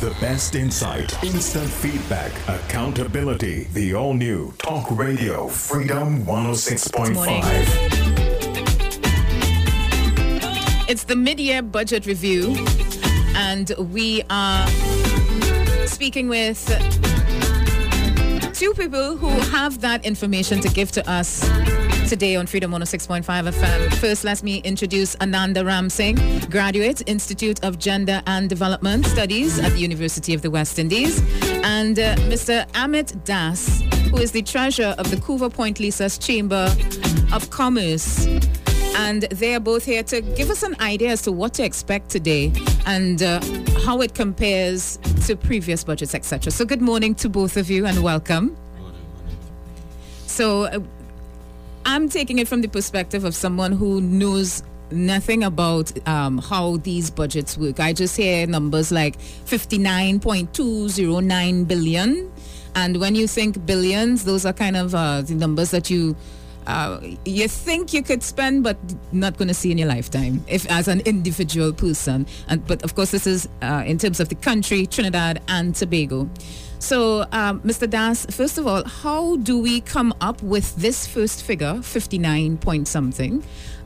The best insight, instant feedback, accountability. The all-new Talk Radio Freedom 106.5. It's the mid-year budget review, and we are speaking with two people who have that information to give to us today on Freedom 106.5 FM. First, let me introduce Ananda Ramsingh, graduate, Institute of Gender and Development Studies at the University of the West Indies, and Mr. Amit Das, who is the treasurer of the Couva Point Lisas Chamber of Commerce. And they are both here to give us an idea as to what to expect today and how it compares to previous budgets, etc. So good morning to both of you and welcome. Morning. So I'm taking it from the perspective of someone who knows nothing about how these budgets work. I just hear numbers like 59.209 billion. And when you think billions, those are kind of the numbers that you think you could spend, but not going to see in your lifetime, if as an individual person. But of course, this is in terms of the country, Trinidad and Tobago. So, Mr. Das, first of all, how do we come up with this first figure, 59 point something?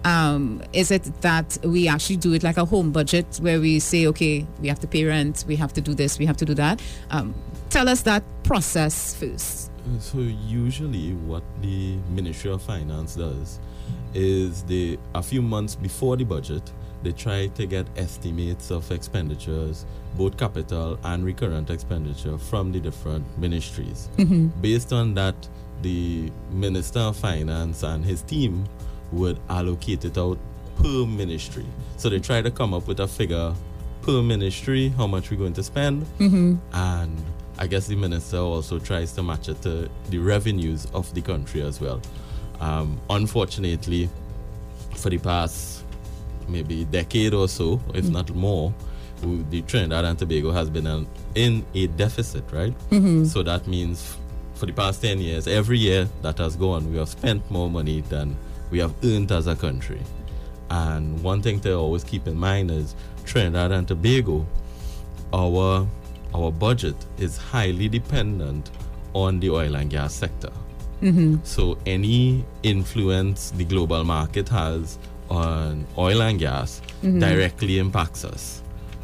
Is it that we actually do it like a home budget where we say, okay, we have to pay rent, we have to do this, we have to do that? Tell us that process first. So usually what the Ministry of Finance does is a few months before the budget, they try to get estimates of expenditures, both capital and recurrent expenditure from the different ministries. Mm-hmm. Based on that, the Minister of Finance and his team would allocate it out per ministry. So they try to come up with a figure per ministry, how much we're going to spend, Mm-hmm. and I guess the minister also tries to match it to the revenues of the country as well. Unfortunately, for the past maybe decade or so, if not more, the Trinidad and Tobago has been in a deficit, right? Mm-hmm. So that means for the past 10 years, every year that has gone, we have spent more money than we have earned as a country. And one thing to always keep in mind is Trinidad and Tobago, our budget is highly dependent on the oil and gas sector. Mm-hmm. So any influence the global market has on oil and gas directly impacts us.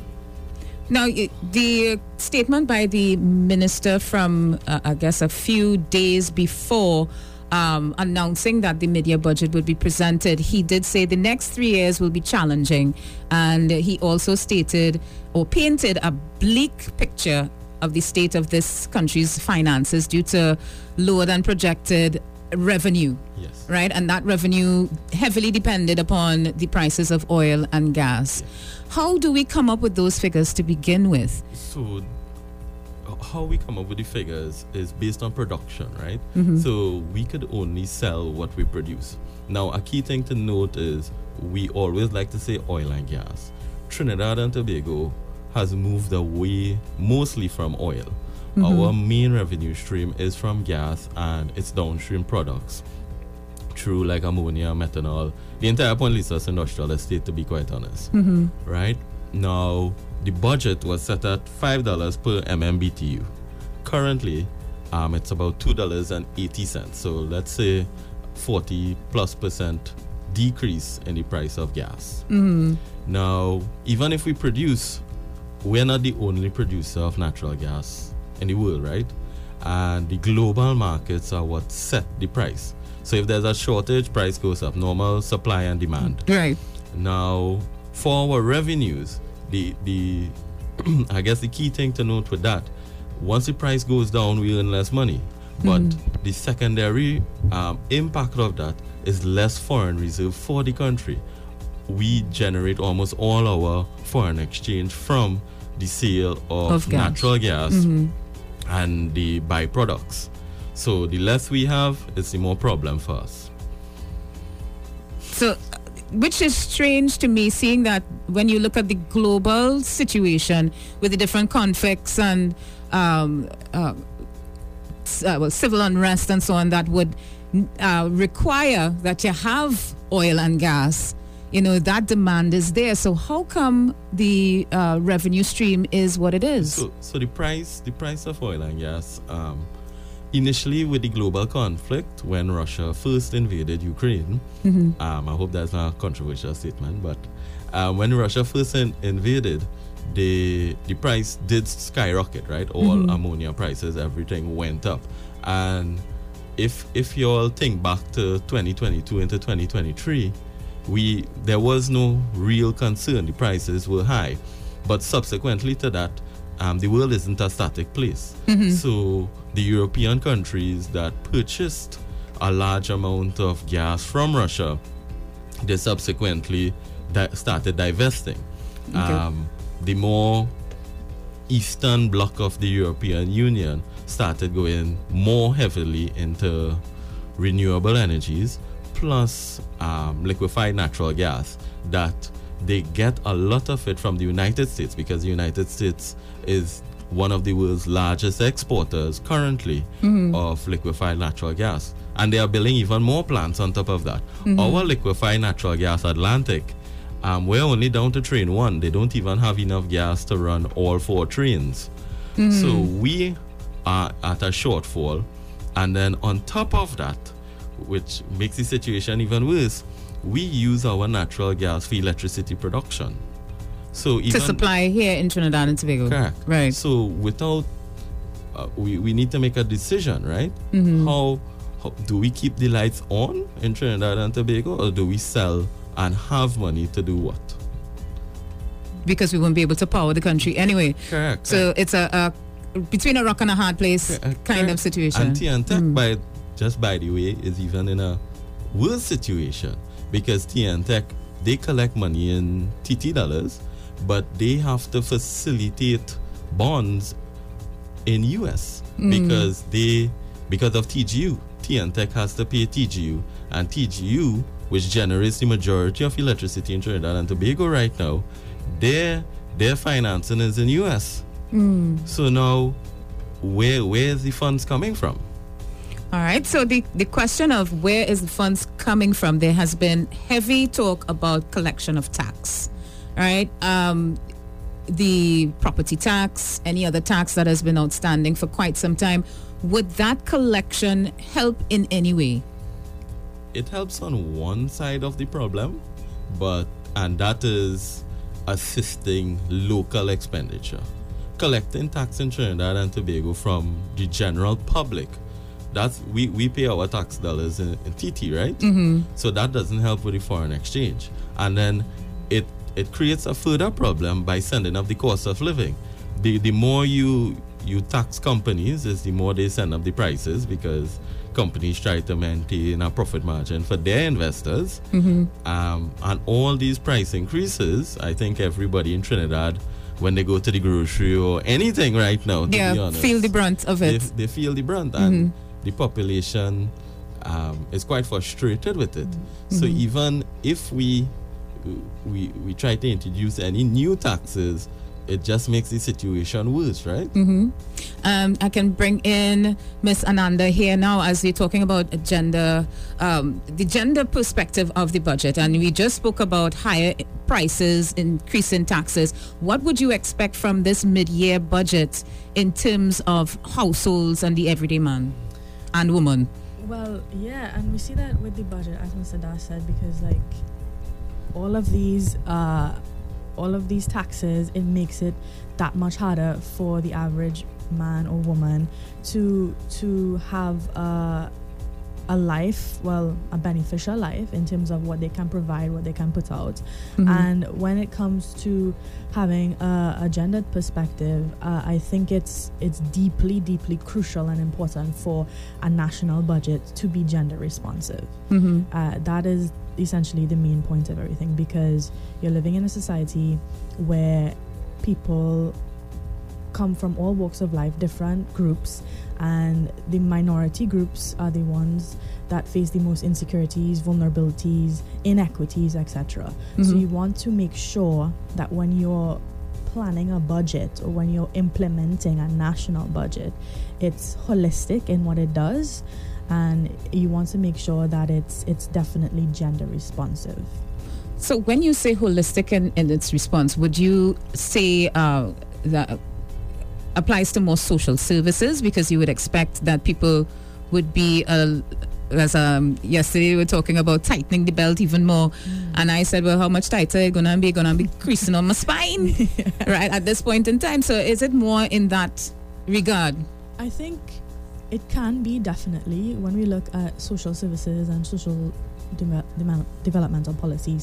Now, the statement by the minister from, I guess, a few days before announcing that the mid-year budget would be presented, he did say the next 3 years will be challenging. And he also stated or painted a bleak picture of the state of this country's finances due to lower than projected revenue. Yes. Right? And that revenue heavily depended upon the prices of oil and gas. Yes. How do we come up with those figures to begin with? So how we come up with the figures is based on production, right? Mm-hmm. So we could only sell what we produce. Now, a key thing to note is we always like to say oil and gas. Trinidad and Tobago has moved away mostly from oil. Mm-hmm. Our main revenue stream is from gas and its downstream products through like ammonia, methanol, the entire Point Lisas industrial estate, to be quite honest. Mm-hmm. Right? Now, the budget was set at $5 per MMBTU. Currently, it's about $2.80. So let's say 40+% decrease in the price of gas. Mm-hmm. Now, even if we produce, we're not the only producer of natural gas in the world, right? And the global markets are what set the price. So if there's a shortage, price goes up. Normal supply and demand. Right. Now, for our revenues, the I guess the key thing to note with that, once the price goes down, we earn less money. But the secondary impact of that is less foreign reserve for the country. We generate almost all our foreign exchange from the sale of natural gas and the byproducts. So the less we have, it's the more problem for us. So, which is strange to me, seeing that when you look at the global situation with the different conflicts and civil unrest and so on, that would require that you have oil and gas. that demand is there. So how come the revenue stream is what it is? So the price of oil and gas, initially with the global conflict, when Russia first invaded Ukraine, I hope that's not a controversial statement, but when Russia first invaded, the price did skyrocket, right? All ammonia prices, everything went up. And if you all think back to 2022 into 2023, there was no real concern. The prices were high. But subsequently to that, the world isn't a static place. So the European countries that purchased a large amount of gas from Russia, they subsequently started divesting. Okay. The more eastern bloc of the European Union started going more heavily into renewable energies, plus liquefied natural gas, that they get a lot of it from the United States, because the United States is one of the world's largest exporters currently of liquefied natural gas. And they are building even more plants on top of that. Our liquefied natural gas Atlantic, we're only down to train 1. They don't even have enough gas to run all 4 trains. So we are at a shortfall. And then on top of that, which makes the situation even worse, we use our natural gas for electricity production. So even to supply here in Trinidad and Tobago. Correct. Right. So without, we need to make a decision, right? How do we keep the lights on in Trinidad and Tobago, or do we sell and have money to do what? Because we won't be able to power the country anyway. Correct. So it's a between a rock and a hard place kind of situation. And TNTech, just by the way, is even in a worse situation, because TNTech, they collect money in TT dollars, but they have to facilitate bonds in US because of TGU. TNTech has to pay TGU, and TGU, which generates the majority of electricity in Trinidad and Tobago right now, their financing is in US. So now, where is the funds coming from? All right. So the question of where is the funds coming from, there has been heavy talk about collection of tax, right? The property tax, any other tax that has been outstanding for quite some time. Would that collection help in any way? It helps on one side of the problem, and that is assisting local expenditure. Collecting tax in Trinidad and Tobago from the general public, that's we pay our tax dollars in TT, right? So that doesn't help with the foreign exchange. And then it creates a further problem by sending up the cost of living. The more you tax companies, is the more they send up the prices, because companies try to maintain a profit margin for their investors. And all these price increases, I think everybody in Trinidad, when they go to the grocery or anything right now, to be honest, feel the brunt of it. They feel the brunt, and the population is quite frustrated with it. So even if we try to introduce any new taxes, it just makes the situation worse, right? I can bring in Miss Ananda here now, as we're talking about the gender perspective of the budget, and we just spoke about higher prices, increasing taxes. What would you expect from this mid-year budget in terms of households and the everyday man and woman? Well, yeah, and we see that with the budget, as Mr. Das said, because like all of these taxes, it makes it that much harder for the average man or woman to have a life, a beneficial life in terms of what they can provide, what they can put out. And when it comes to having a gendered perspective, I think it's deeply, deeply crucial and important for a national budget to be gender responsive. That is essentially the main point of everything, because you're living in a society where people come from all walks of life, different groups, and the minority groups are the ones that face the most insecurities, vulnerabilities, inequities, etc. So you want to make sure that when you're planning a budget or when you're implementing a national budget, it's holistic in what it does, and you want to make sure that it's definitely gender responsive. So when you say holistic in its response, would you say that applies to more social services? Because you would expect that people would be, as yesterday we were talking about tightening the belt even more. And I said, well, how much tighter it's going to be? Going to be creasing on my spine, right, at this point in time. So is it more in that regard? I think it can be, definitely, when we look at social services and social developmental policy,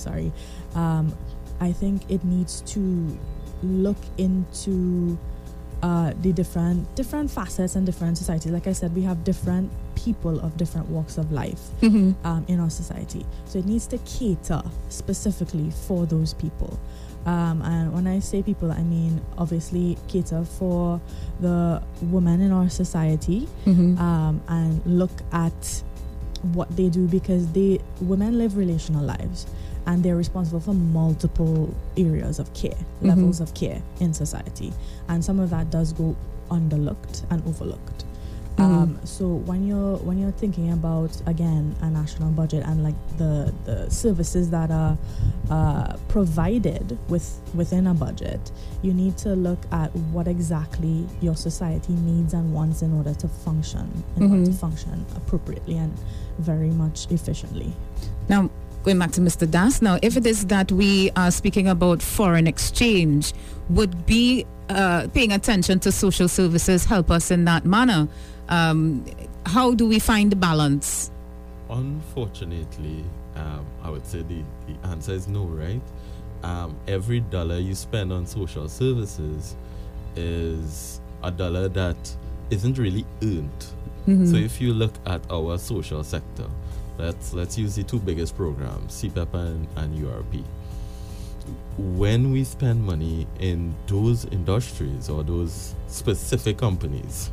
I think it needs to look into the different facets and different societies. Like I said, we have different people of different walks of life in our society. So it needs to cater specifically for those people. And when I say people, I mean obviously cater for the women in our society, and look at what they do, because women live relational lives and they're responsible for multiple areas of care, levels of care in society, and some of that does go underlooked and overlooked. So when you're thinking about, again, a national budget and like the services that are provided within a budget, you need to look at what exactly your society needs and wants in order to function, appropriately and very much efficiently. Now, going back to Mr. Das, now, if it is that we are speaking about foreign exchange, would be paying attention to social services help us in that manner? How do we find the balance? Unfortunately, I would say the answer is no, right? Every dollar you spend on social services is a dollar that isn't really earned. So if you look at our social sector, let's use the two biggest programs, CPEP and URP. When we spend money in those industries or those specific companies,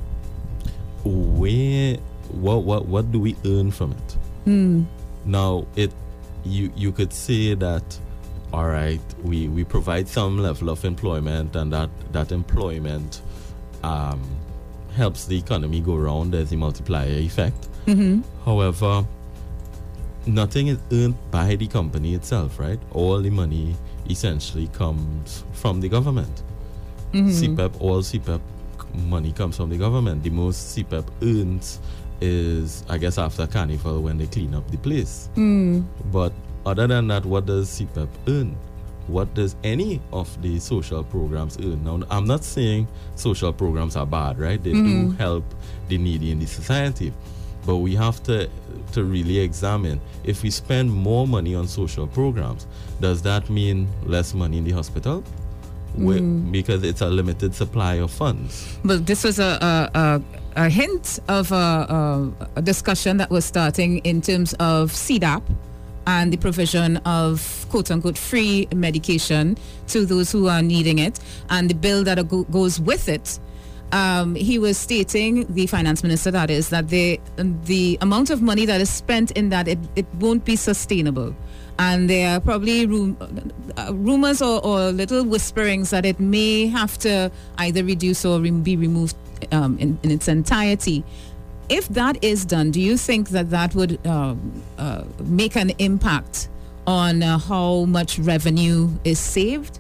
what do we earn from it? Now, you could say that, all right, we provide some level of employment, and that employment helps the economy go round. There's a multiplier effect. However, nothing is earned by the company itself, right? All the money essentially comes from the government. All CPEP money comes from the government. The most CPEP earns is, I guess, after Carnival when they clean up the place. But other than that, what does CPEP earn? What does any of the social programs earn? Now, I'm not saying social programs are bad, right? They do help the needy in the society. But we have to really examine, if we spend more money on social programs, does that mean less money in the hospital? Because it's a limited supply of funds. But this was a hint of a discussion that was starting in terms of CDAP and the provision of quote-unquote free medication to those who are needing it, and the bill that goes with it. He was stating, the finance minister that is, that the amount of money that is spent in that, it won't be sustainable. And there are probably rumors or little whisperings that it may have to either reduce or be removed in its entirety. If that is done, do you think that would make an impact on how much revenue is saved?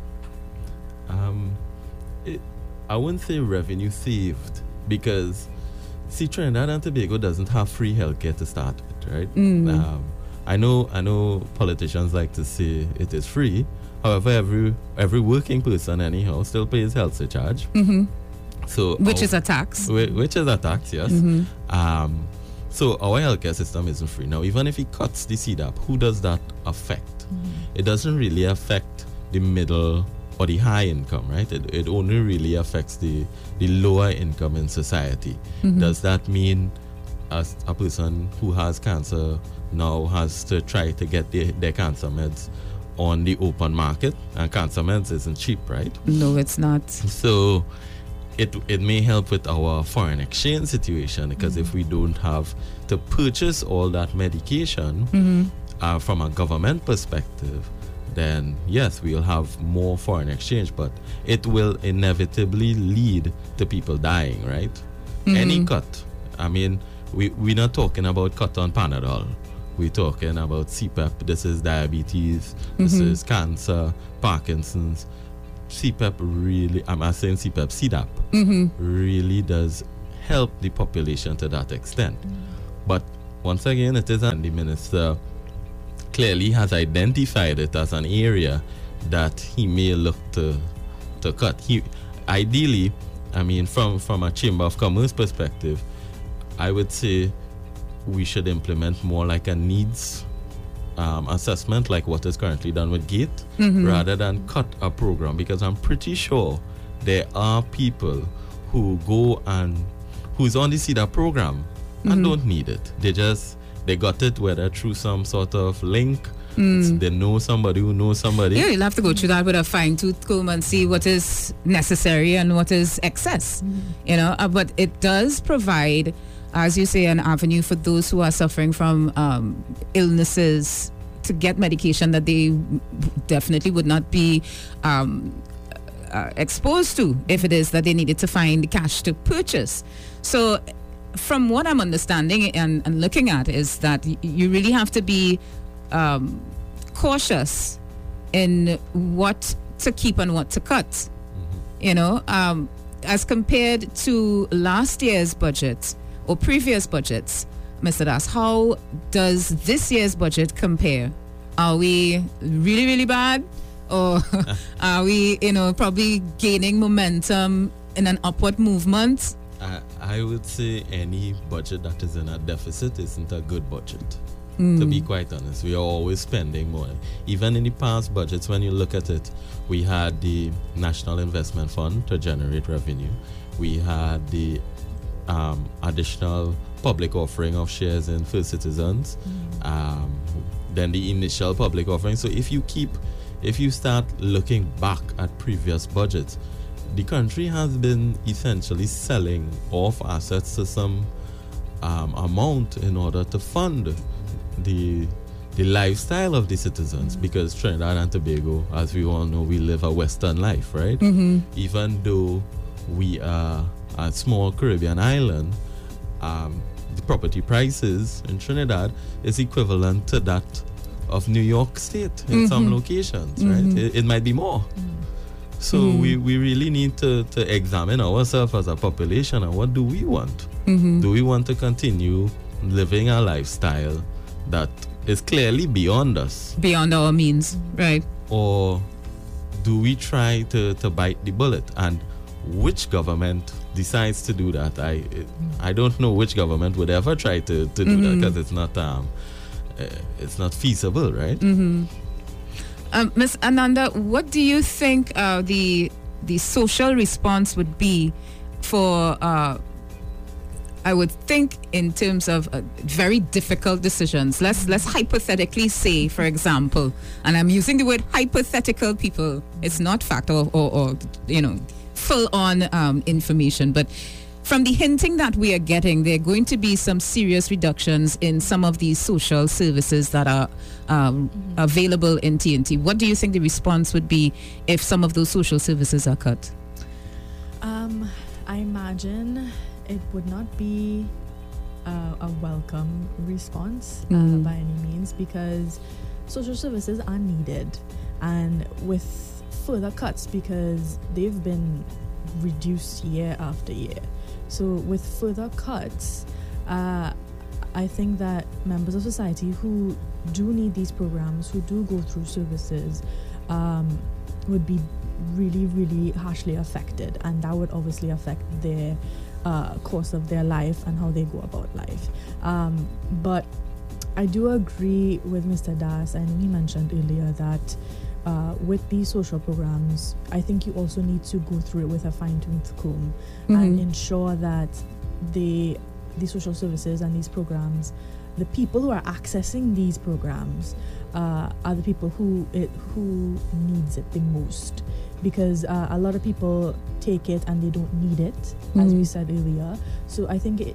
I wouldn't say revenue saved, because, see, Trinidad and Tobago doesn't have free healthcare to start with, right? I know politicians like to say it is free. However, every working person anyhow still pays health surcharge. So which is a tax. Which is a tax, yes. So our healthcare system isn't free. Now, even if he cuts the CDAP, who does that affect? It doesn't really affect the middle or the high income, right? It only really affects the lower income in society. Does that mean as a person who has cancer now has to try to get their cancer meds on the open market? And cancer meds isn't cheap, right? No, it's not. So it may help with our foreign exchange situation, because if we don't have to purchase all that medication from a government perspective, then yes, we'll have more foreign exchange, but it will inevitably lead to people dying, right? Any cut. I mean, we're not talking about cut on Panadol. we're talking about CPAP. This is diabetes. This is cancer, Parkinson's. CPAP really, I'm not saying CPAP, CDAP really does help the population to that extent. But once again, it is, and the minister clearly has identified it as an area that he may look to cut. He ideally, I mean, from a Chamber of Commerce perspective, I would say we should implement more like a needs assessment, like what is currently done with GATE, rather than cut a program, because I'm pretty sure there are people who go and who's on the CEDA program and don't need it. They got it whether through some sort of link. They know somebody who knows somebody. Yeah, you'll have to go through that with a fine-tooth comb and see what is necessary and what is excess. You know, but it does provide, as you say, an avenue for those who are suffering from illnesses to get medication that they definitely would not be exposed to if it is that they needed to find cash to purchase. So from what I'm understanding and looking at is that you really have to be cautious in what to keep and what to cut. You know, as compared to last year's budget or previous budgets, Mr. Das, how does this year's budget compare? Are we really, really bad? Or are we, probably gaining momentum in an upward movement? I would say any budget that is in a deficit isn't a good budget. To be quite honest, we are always spending more. Even in the past budgets, when you look at it, we had the National Investment Fund to generate revenue. We had the additional public offering of shares in First Citizens, then the initial public offering. So if you start looking back at previous budgets, the country has been essentially selling off assets to some amount in order to fund the lifestyle of the citizens, because Trinidad and Tobago, as we all know, we live a Western life, right? Even though we are a small Caribbean island, the property prices in Trinidad is equivalent to that of New York State in some locations, right? It might be more. So we really need to examine ourselves as a population, and what do we want? Do we want to continue living a lifestyle that is clearly beyond us? Beyond our means, right? Or do we try to bite the bullet? And which government decides to do that? I don't know which government would ever try to do that, because it's not feasible, right? Ms. Ananda, what do you think the social response would be for, I would think, in terms of very difficult decisions? Let's hypothetically say, for example, and I'm using the word hypothetical, people. It's not fact or full on information, but from the hinting that we are getting, there are going to be some serious reductions in some of these social services that are available in TNT. What do you think the response would be if some of those social services are cut? I imagine it would not be a welcome response by any means, because social services are needed, and with further cuts, because they've been reduced year after year. So with further cuts, I think that members of society who do need these programs, who do go through services, would be really, really harshly affected, and that would obviously affect their course of their life and how they go about life. But I do agree with Mr. Das. I know he mentioned earlier that with these social programs, I think you also need to go through it with a fine-tooth comb and ensure that the social services and these programs, the people who are accessing these programs are the people who needs it the most, because a lot of people take it and they don't need it, as we said earlier. So I think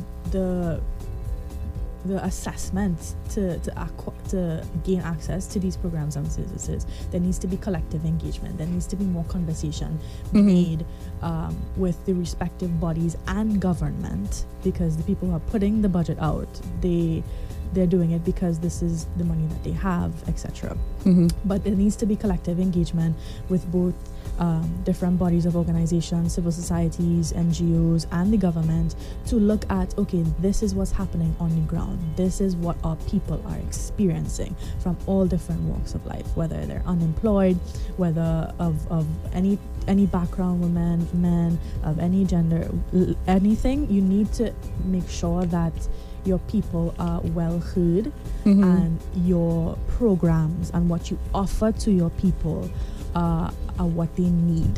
the assessment to gain access to these programs and services, there needs to be collective engagement. There needs to be more conversation made with the respective bodies and government, because the people who are putting the budget out, they they're doing it because this is the money that they have, etc. But there needs to be collective engagement with both different bodies of organizations, civil societies, NGOs, and the government to look at, okay, this is what's happening on the ground. This is what our people are experiencing from all different walks of life, whether they're unemployed, whether of any background, women, men, of any gender, anything. You need to make sure that your people are well heard, and your programs and what you offer to your people are what they need.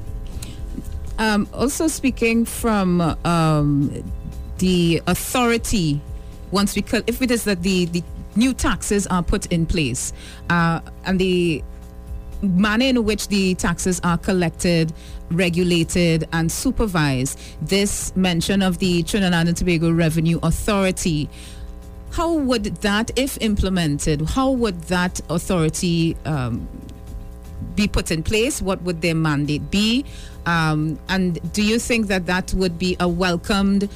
Also speaking from the authority, once if it is that the new taxes are put in place, and the manner in which the taxes are collected, regulated, and supervised, this mention of the Trinidad and Tobago Revenue Authority, how would that, if implemented, how would that authority be put in place? What would their mandate be? And do you think that would be a welcomed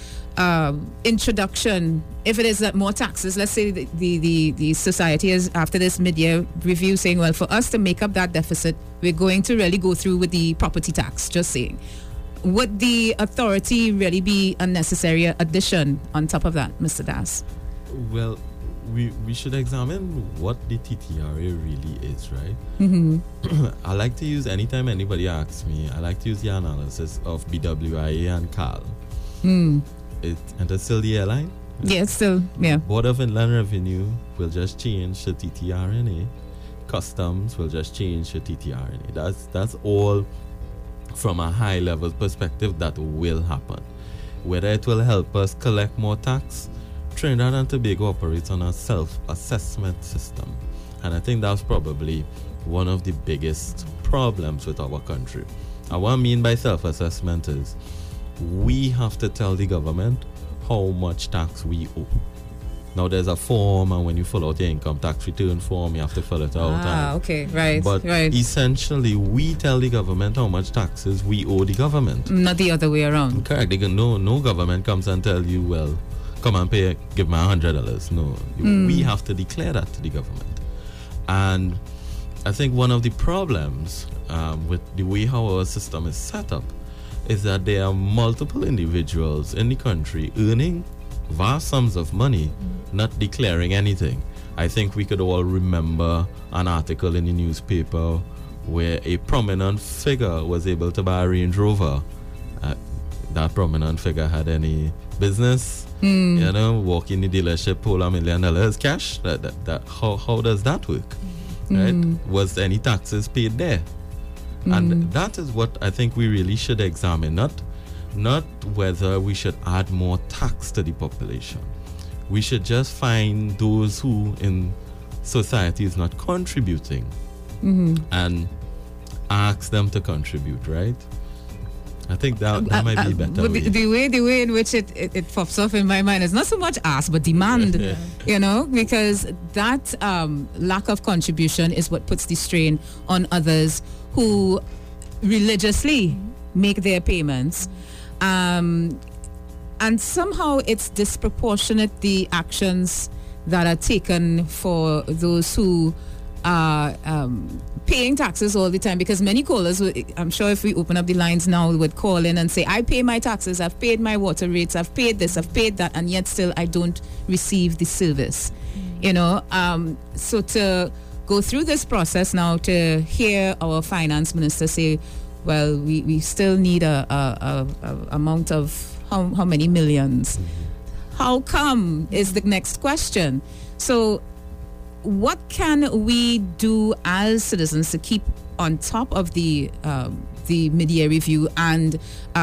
introduction if it is that more taxes? Let's say the society is, after this mid-year review, saying, well, for us to make up that deficit, we're going to really go through with the property tax, just saying. Would the authority really be a necessary addition on top of that, Mr. Das? Well, we should examine what the TTRA really is, right? I like to use, anytime anybody asks me, I like to use the analysis of BWIA and CAL. And it's still the airline? Yeah, it's still, yeah. Board of Inland Revenue will just change the TTRNA. Customs will just change the TTRNA. That's all from a high level perspective that will happen. Whether it will help us collect more tax, Trinidad and Tobago operates on a self-assessment system. And I think that's probably one of the biggest problems with our country. And what I mean by self-assessment is we have to tell the government how much tax we owe. Now there's a form, and when you fill out your income tax return form, you have to fill it out. Okay, right. But right. essentially, we tell the government how much taxes we owe the government. Not the other way around. Correct. No government comes and tell you, well, come and pay, give me $100. No, we have to declare that to the government. And I think one of the problems with the way how our system is set up is that there are multiple individuals in the country earning vast sums of money, not declaring anything. I think we could all remember an article in the newspaper where a prominent figure was able to buy a Range Rover. That prominent figure had any business, walk in the dealership, pull $1 million cash. How does that work? Right? Was any taxes paid there? And that is what I think we really should examine, not whether we should add more tax to the population. We should just find those who in society is not contributing and ask them to contribute, right? I think that might be better. The way in which it pops off in my mind is not so much ask, but demand, because that lack of contribution is what puts the strain on others who religiously make their payments. And somehow it's disproportionate, the actions that are taken for those who are paying taxes all the time, because many callers, I'm sure if we open up the lines now, would call in and say, I pay my taxes, I've paid my water rates, I've paid this, I've paid that, and yet still I don't receive the service. So to go through this process now, to hear our finance minister say, well, we still need a amount of how many millions? How come is the next question. So what can we do as citizens to keep on top of the mid-year review and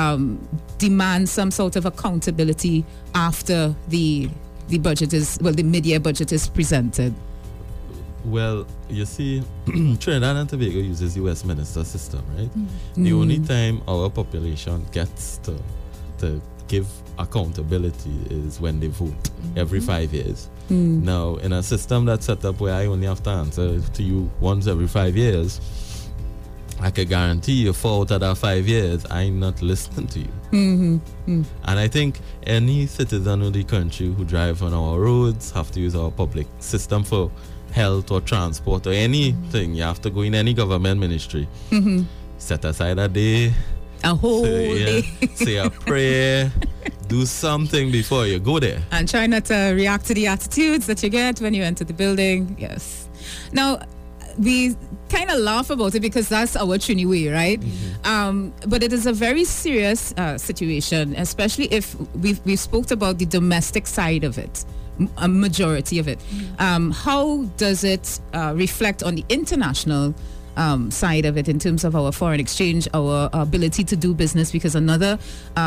demand some sort of accountability after the mid-year budget is presented? Well, you see, Trinidad and Tobago uses the Westminster system, right? The only time our population gets to give accountability is when they vote every 5 years. Now, in a system that's set up where I only have to answer to you once every 5 years, I can guarantee you 4 out of that 5 years, I'm not listening to you. And I think any citizen of the country who drive on our roads have to use our public system for health or transport or anything. You have to go in any government ministry. Set aside a day. A whole say, day. Say a prayer. Do something before you go there. And try not to react to the attitudes that you get when you enter the building. Yes. Now, we kind of laugh about it because that's our Trini way, right? But it is a very serious situation, especially if we've spoke about the domestic side of it, a majority of it. How does it reflect on the international side of it in terms of our foreign exchange, our ability to do business? Because another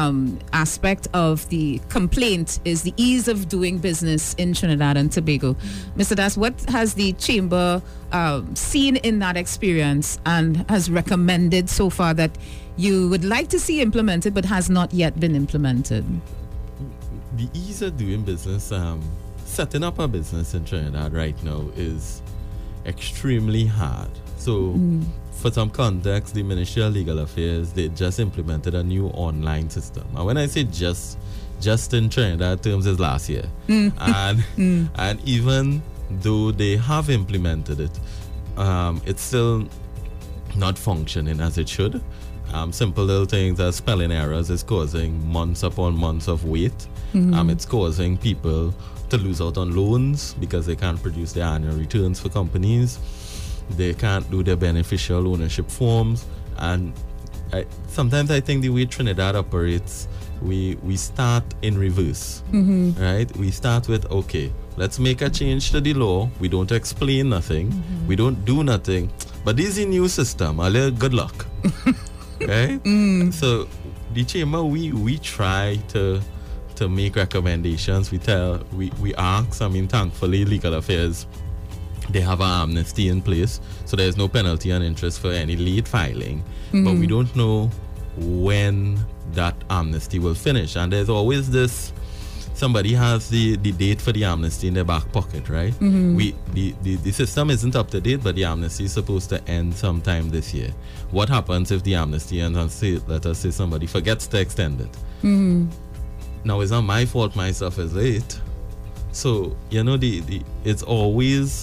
aspect of the complaint is the ease of doing business in Trinidad and Tobago. Mr. Das, what has the Chamber seen in that experience and has recommended so far that you would like to see implemented but has not yet been implemented? The ease of doing business, setting up a business in Trinidad right now is extremely hard. So, for some context, the Ministry of Legal Affairs, they just implemented a new online system. And when I say just in Trinidad terms, is last year. And even though they have implemented it, it's still not functioning as it should. Simple little things as spelling errors is causing months upon months of wait. It's causing people to lose out on loans because they can't produce their annual returns for companies. They can't do their beneficial ownership forms. And sometimes I think the way Trinidad operates, we start in reverse, right? We start with, okay, let's make a change to the law. We don't explain nothing. We don't do nothing. But this is a new system. A little good luck, right? So the Chamber, we try to make recommendations. We ask. I mean, thankfully, Legal Affairs, they have an amnesty in place, so there's no penalty and interest for any late filing. But we don't know when that amnesty will finish. And there's always this, somebody has the date for the amnesty in their back pocket, right? The system isn't up to date, but the amnesty is supposed to end sometime this year. What happens if the amnesty ends and say, let us say somebody forgets to extend it? Now, it's not my fault myself is late. So, you know, it's always...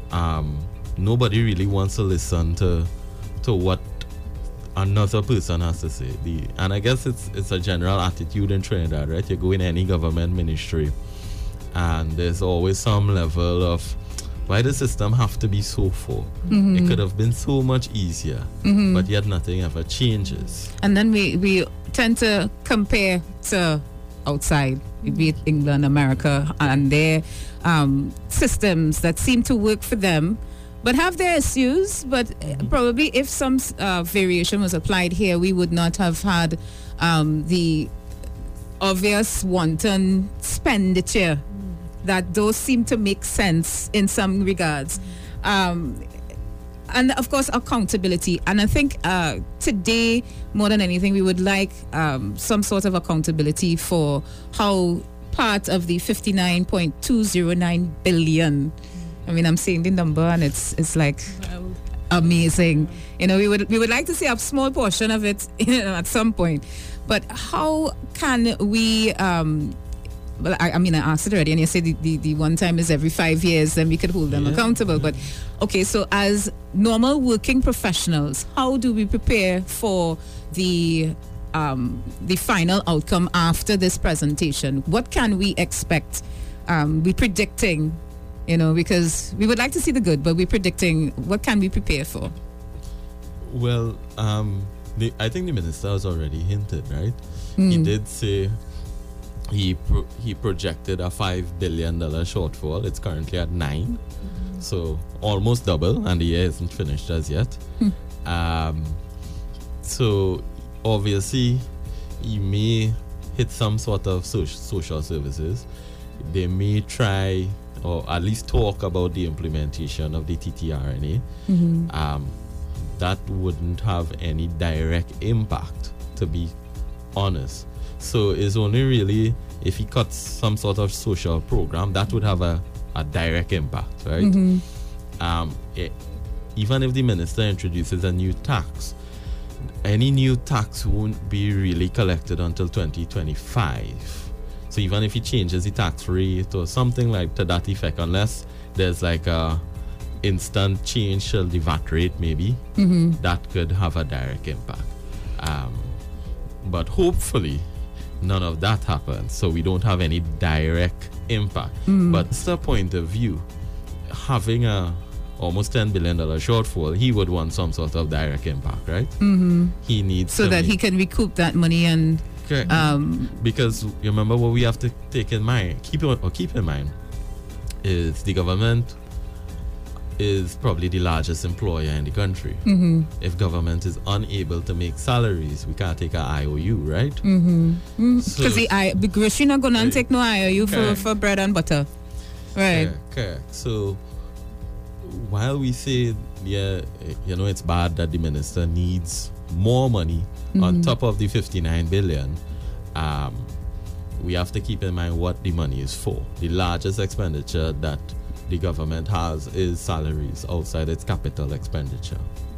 nobody really wants to listen to what another person has to say. And I guess it's a general attitude in Trinidad, right? You go in any government ministry and there's always some level of, why does the system have to be so full? It could have been so much easier, but yet nothing ever changes. And then we tend to compare to outside, be it England, America, and their systems that seem to work for them, but have their issues. But probably if some variation was applied here, we would not have had the obvious wanton expenditure that those seem to make sense in some regards. And of course, accountability. And I think today, more than anything, we would like some sort of accountability for how part of the 59.209 billion. I mean, I'm saying the number and it's like amazing. You know, we would like to see a small portion of it, you know, at some point. But how can we? Well, I mean, I asked it already, and you said the one time is every 5 years, then we could hold them accountable. But okay, so as normal working professionals, how do we prepare for the final outcome after this presentation? What can we expect? We're predicting, you know, because we would like to see the good, but we're predicting. What can we prepare for? Well, I think the minister has already hinted, right? He did say he projected a $5 billion shortfall. It's currently at 9, so almost double, and the year isn't finished as yet. So obviously, he may hit some sort of social services. They may try, or at least talk about the implementation of the TTRNA. That wouldn't have any direct impact, to be honest. So it's only really if he cuts some sort of social program that would have a direct impact, right? even if the minister introduces a new tax, any new tax won't be really collected until 2025. So even if he changes the tax rate or something like to that effect, unless there's like a instant change to the VAT rate, maybe that could have a direct impact. But hopefully none of that happens, so we don't have any direct impact. But it's a point of view, having a almost $10 billion shortfall, he would want some sort of direct impact, right? He needs so that he can recoup that money and because you remember what we have to take in mind, keep in mind, is the government is probably the largest employer in the country. If government is unable to make salaries, we can't take an IOU, right? Because the grocery not gonna take no IOU for bread and butter, right? Correct. So while we say, it's bad that the minister needs more money on top of the 59 billion, we have to keep in mind what the money is for. The largest expenditure that the government has is salaries outside its capital expenditure.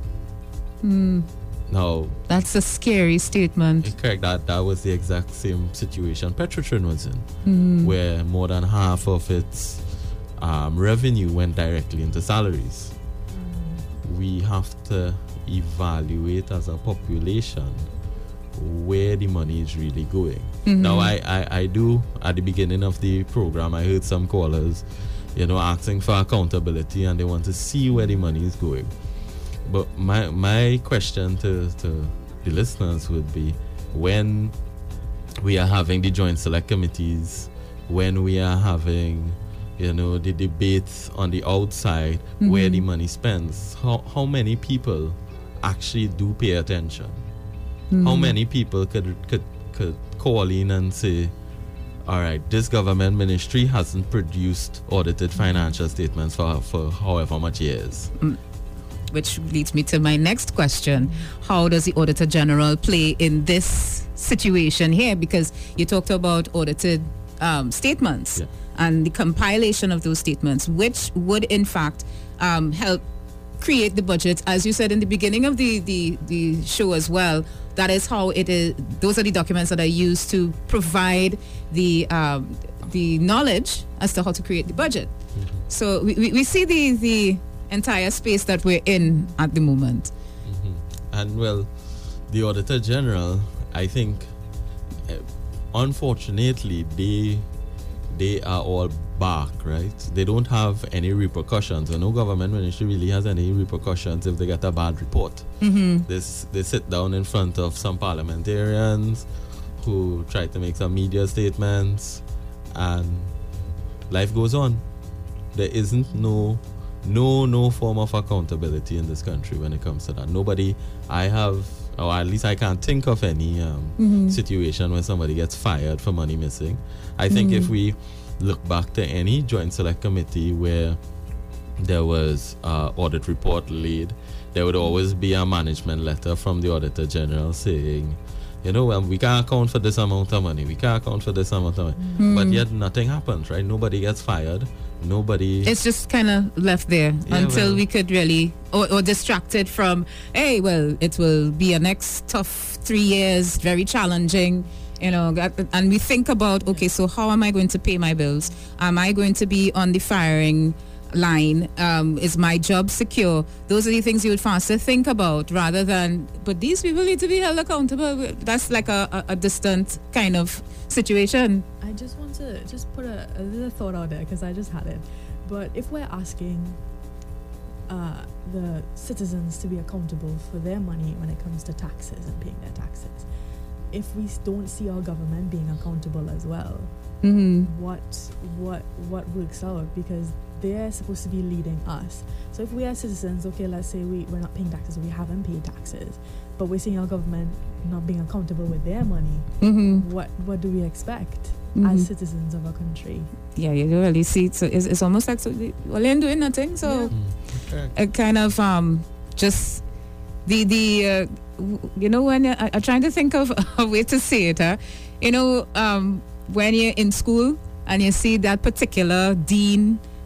Now, that's a scary statement. Correct. That was the exact same situation Petrotrin was in, where more than half of its revenue went directly into salaries. We have to evaluate as a population where the money is really going. Now, I do, at the beginning of the program, I heard some callers, asking for accountability, and they want to see where the money is going. But my question to the listeners would be, when we are having the joint select committees, when we are having the debates on the outside where the money spends, how many people actually do pay attention? How many people could call in and say, all right, this government ministry hasn't produced audited financial statements for however much years? Which leads me to my next question. How does the Auditor General play in this situation here? Because you talked about audited statements and the compilation of those statements, which would in fact help create the budget. As you said in the beginning of the show as well, that is how it is. Those are the documents that are used to provide the knowledge as to how to create the budget. So we see the entire space that we're in at the moment. And well, the Auditor General, I think, unfortunately, they are all back, right? They don't have any repercussions, and no government ministry really has any repercussions if they get a bad report. They sit down in front of some parliamentarians who try to make some media statements, and life goes on. There isn't no form of accountability in this country when it comes to that. Nobody, or at least I can't think of any situation where somebody gets fired for money missing. I think if we look back to any joint select committee where there was audit report laid, there would always be a management letter from the Auditor General saying, we can't account for this amount of money, we can't account for this amount of money. But yet nothing happens, right? Nobody gets fired. It's just kind of left there until we could really, or distracted from, hey, well, it will be a next tough 3 years, very challenging, and we think about, okay, so how am I going to pay my bills? Am I going to be on the firing line? Is my job secure? Those are the things you would faster think about rather than, but these people need to be held accountable. That's like a distant kind of situation. I just want to put a little thought out there because I just had it. But if we're asking the citizens to be accountable for their money when it comes to taxes and paying their taxes, if we don't see our government being accountable as well, what works out? Because they're supposed to be leading us. So if we as citizens, okay, let's say we're not paying taxes, or we haven't paid taxes, but we're seeing our government not being accountable with their money, what do we expect as citizens of our country? Yeah, you really see. So it's almost like, well, they're doing nothing. So it kind of just the when I'm trying to think of a way to say it, when you're in school and you see that particular dean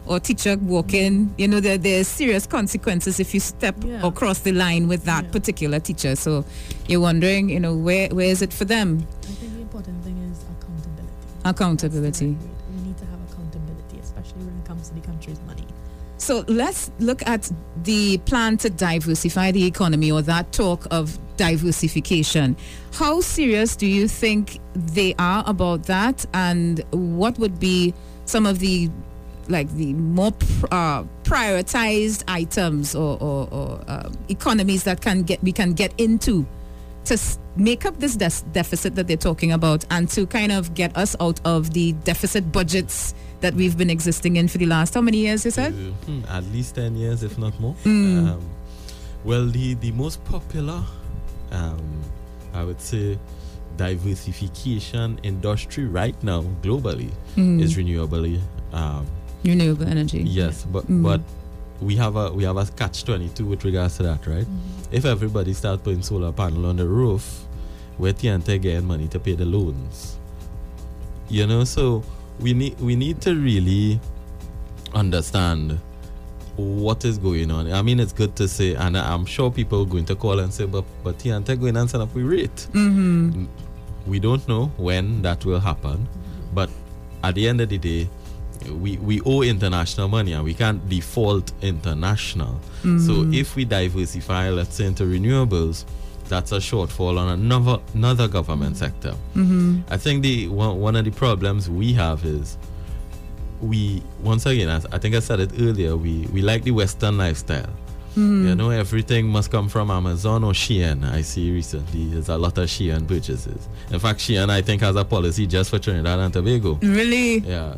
or teacher walk in, there's serious consequences if you step or cross the line with that particular teacher. So you're wondering, where is it for them? I think the important thing is accountability. Accountability. We need to have accountability, especially when it comes to the country's money. So let's look at the plan to diversify the economy, or that talk of diversification. How serious do you think they are about that, and what would be some of the more prioritized items or economies that we can get into to make up this deficit that they're talking about, and to kind of get us out of the deficit budgets that we've been existing in for the last, how many years you said? At least 10 years, if not more. Well, the most popular, I would say, diversification industry right now globally is renewable energy. Yes, but we have a catch-22 with regards to that, right? If everybody starts putting solar panel on the roof, where TNT getting money to pay the loans? So we need to really understand what is going on. I mean, it's good to say, and I'm sure people are going to call and say, but TNT going and set up we rate. We don't know when that will happen, but at the end of the day, we owe international money and we can't default international. So if we diversify, let's say, into renewables, that's a shortfall on another government sector. I think one of the problems we have is once again, I think I said it earlier, we like the Western lifestyle. Everything must come from Amazon or Shein. I see recently there's a lot of Shein purchases. In fact, Shein, I think, has a policy just for Trinidad and Tobago. Really? Yeah.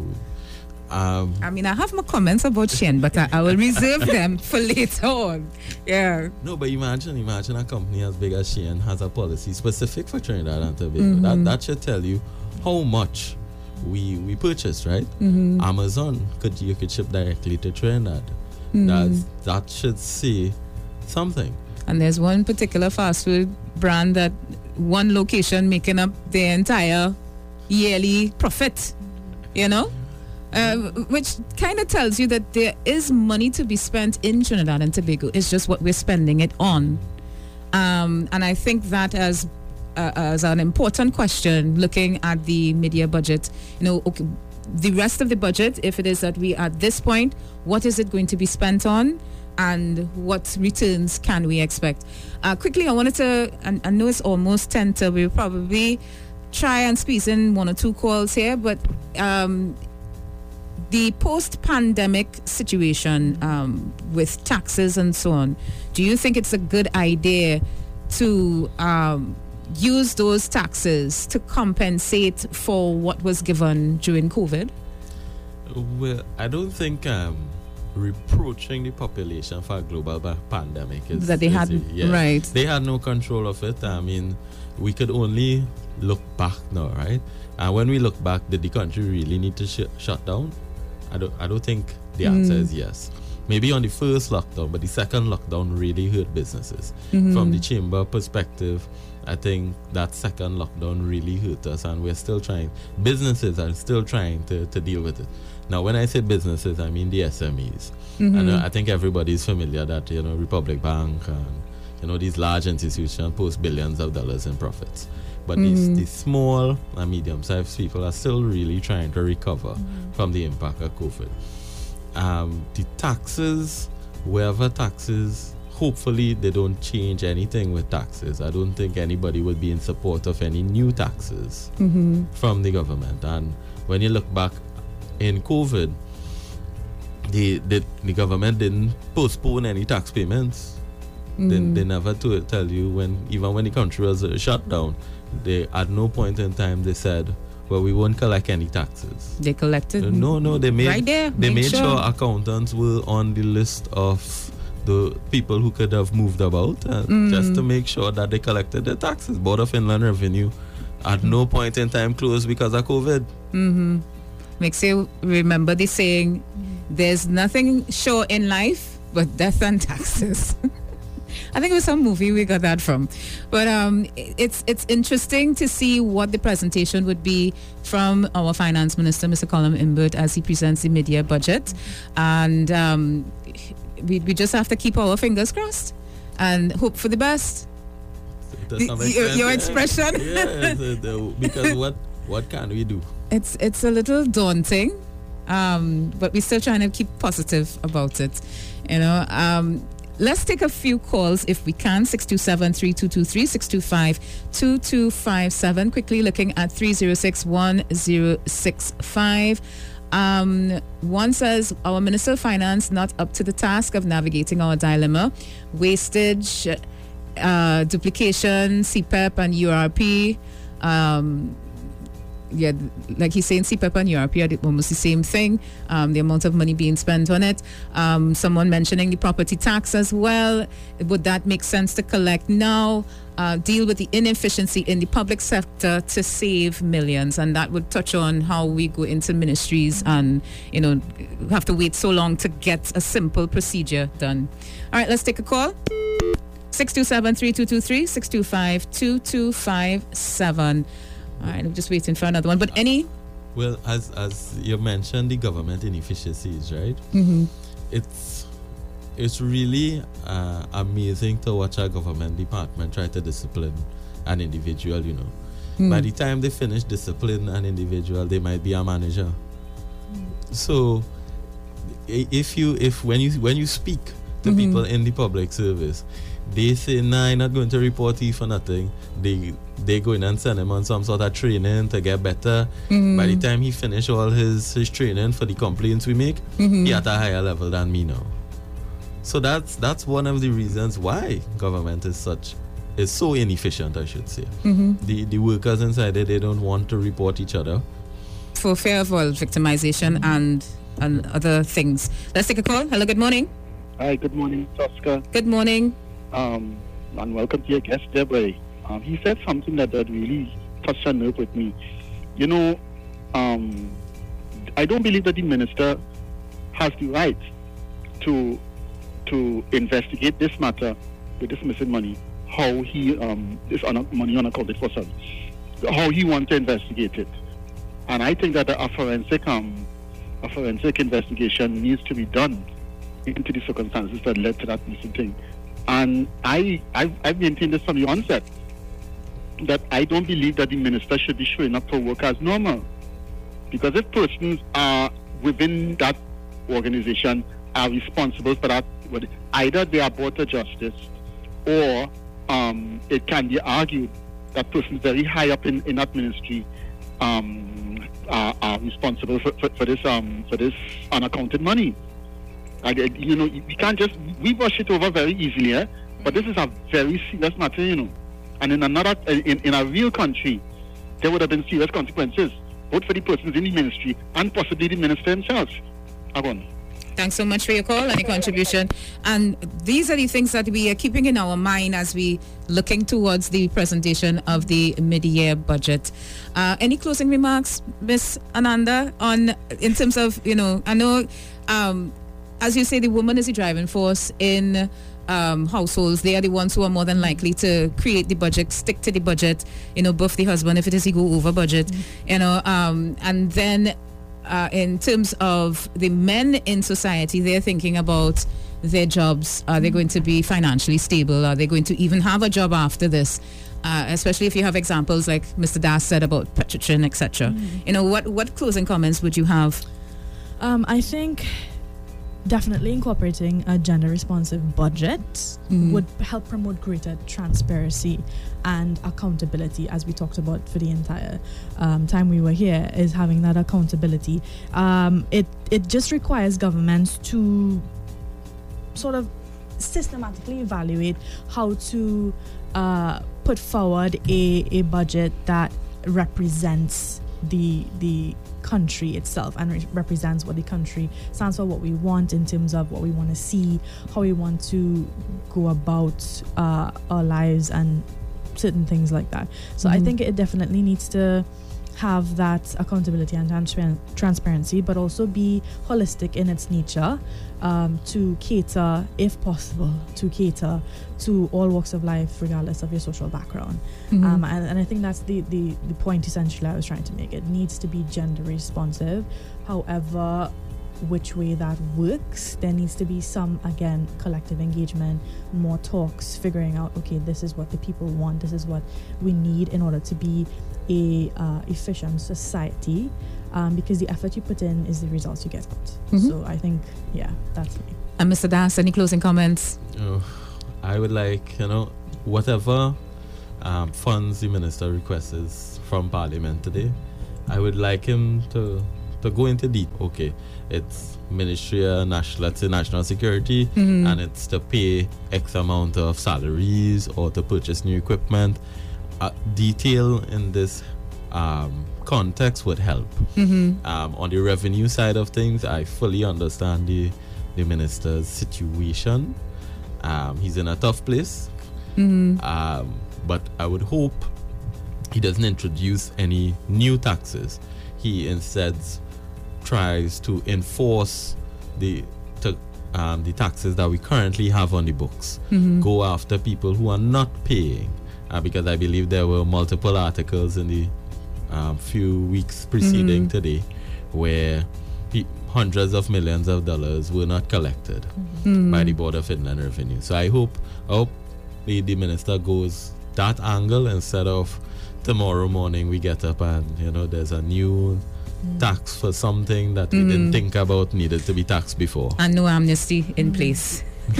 I mean, I have my comments about Shein, but I will reserve them for later on. Yeah. No, but imagine a company as big as Shein has a policy specific for Trinidad and Tobago. That should tell you how much we purchase, right? Amazon, you could ship directly to Trinidad. That should say something. And there's one particular fast food brand that one location making up their entire yearly profit, which kind of tells you that there is money to be spent in Trinidad and Tobago. It's just what we're spending it on. And I think that as an important question, looking at the media budget, okay, the rest of the budget, if it is that we at this point, what is it going to be spent on, and what returns can we expect? Quickly, I wanted to, I know it's almost 10 to, we'll probably try and squeeze in one or two calls here, but the post-pandemic situation with taxes and so on, do you think it's a good idea to use those taxes to compensate for what was given during COVID? Well, I don't think reproaching the population for a global pandemic is that they had right. They had no control of it. I mean, we could only look back now, right? And when we look back, did the country really need to shut down? I don't think the answer is yes. Maybe on the first lockdown, but the second lockdown really hurt businesses. From the chamber perspective, I think that second lockdown really hurt us, and we're still trying. Businesses are still trying to deal with it. Now, when I say businesses, I mean the SMEs. And I think everybody's familiar that, Republic Bank and, these large institutions post billions of dollars in profits. But these small and medium-sized people are still really trying to recover from the impact of COVID. The taxes, wherever taxes, hopefully they don't change anything with taxes. I don't think anybody would be in support of any new taxes from the government. And when you look back in COVID, the government didn't postpone any tax payments. They never tell you even when the country was shut down, they at no point in time they said, well, we won't collect any taxes. They collected. No, they made right there. They made sure accountants were on the list of the people who could have moved about, just to make sure that they collected their taxes. Board of Inland Revenue at no point in time closed because of COVID. Makes you remember the saying, there's nothing sure in life but death and taxes. I think it was some movie we got that from. But it's interesting to see what the presentation would be from our Finance Minister, Mr. Colum Imbert, as he presents the mid-year budget. And we just have to keep our fingers crossed and hope for the best. Your expression? Because what can we do? It's a little daunting, but we're still trying to keep positive about it. You know, let's take a few calls if we can. 627-3223, 625-2257. Quickly looking at 306-1065. One says, our Minister of Finance not up to the task of navigating our dilemma. Wastage, duplication, CPEP and URP. Yeah, like he's saying, CPEP and URP are almost the same thing. The amount of money being spent on it. Someone mentioning the property tax as well. Would that make sense to collect now? Deal with the inefficiency in the public sector to save millions, and that would touch on how we go into ministries and, you know, have to wait so long to get a simple procedure done. All right, let's take a call. 627-3223, 625-2257. All right, I'm just waiting for another one. But any? Well, as you mentioned, the government inefficiencies, right? Mm-hmm. It's really amazing to watch our government department try to discipline an individual, you know. By the time they finish discipline an individual, they might be a manager. So when you speak to people in the public service, they say, nah, I'm not going to report you for nothing. They go in and send him on some sort of training to get better. By the time he finish all his training for the complaints we make, he at a higher level than me now. So that's one of the reasons why government is so inefficient, I should say. The workers inside there, they don't want to report each other for fear of all victimization and other things. Let's take a call. Hello, good morning. Hi, good morning, Tosca. Good morning. And welcome to your guest, Deborah. He said something that really touched a nerve with me. You know, I don't believe that the minister has the right to investigate this matter with this missing money. How he this money unaccounted for, sorry. How he wants to investigate it, and I think that a forensic investigation needs to be done into the circumstances that led to that missing thing. And I've maintained this from the onset, that I don't believe that the minister should be showing up for work as normal. Because if persons are within that organization are responsible for that, either they are brought to justice, or it can be argued that persons very high up in that ministry are responsible for this unaccounted money. You know, we can't just brush it over very easily, but this is a very serious matter, you know. And in a real country, there would have been serious consequences, both for the persons in the ministry and possibly the minister himself. Agon. Thanks so much for your call and your contribution. And these are the things that we are keeping in our mind as we looking towards the presentation of the mid-year budget. Any closing remarks, Ms. Ananda, in terms of, you know, I know, as you say, the woman is the driving force in households. They are the ones who are more than likely to create the budget, stick to the budget, you know, buff the husband if it is he go over budget, you know, and then in terms of the men in society, they're thinking about their jobs. Are they going to be financially stable? Are they going to even have a job after this? Especially if you have examples like Mr. Das said about Petrotrin, etc. You know, what closing comments would you have? I think definitely incorporating a gender-responsive budget would help promote greater transparency and accountability, as we talked about for the entire time we were here, is having that accountability. It just requires governments to sort of systematically evaluate how to put forward a budget that represents the country itself and represents what the country stands for, what we want in terms of what we want to see, how we want to go about our lives and certain things like that. So I think it definitely needs to have that accountability and transparency, but also be holistic in its nature, to cater, if possible, to all walks of life, regardless of your social background. And I think that's the point essentially I was trying to make. It needs to be gender responsive. However, which way that works, there needs to be some, again, collective engagement, more talks, figuring out, okay, this is what the people want, this is what we need in order to be a efficient society, because the effort you put in is the results you get out. So I think, yeah, that's me. And Mr. Das, any closing comments? I would like, whatever funds the minister requests from Parliament today, I would like him to go into deep. Okay, it's Ministry of National Security, and it's to pay X amount of salaries or to purchase new equipment. Detail in this context would help. On the revenue side of things, I fully understand the minister's situation. He's in a tough place, but I would hope he doesn't introduce any new taxes. He instead tries to enforce the taxes that we currently have on the books. Go after people who are not paying, because I believe there were multiple articles in the few weeks preceding today where hundreds of millions of dollars were not collected by the Board of Inland Revenue. So I hope the minister goes that angle instead of tomorrow morning we get up and there's a new tax for something that we didn't think about needed to be taxed before. And no amnesty in place.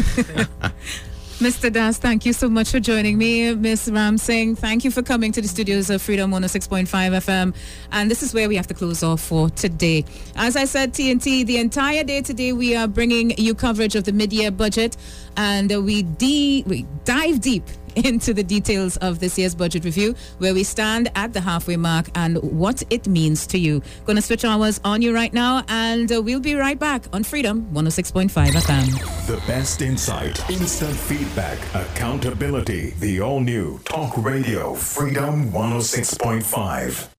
Mr. Das, thank you so much for joining me. Ms. Ram Singh, thank you for coming to the studios of Freedom 106.5 FM. And this is where we have to close off for today. As I said, TNT, the entire day today we are bringing you coverage of the mid-year budget, and we dive deep into the details of this year's budget review, where we stand at the halfway mark and what it means to you. Going to switch hours on you right now, and we'll be right back on Freedom 106.5 FM. The best insight, instant feedback, accountability. The all-new Talk Radio Freedom 106.5.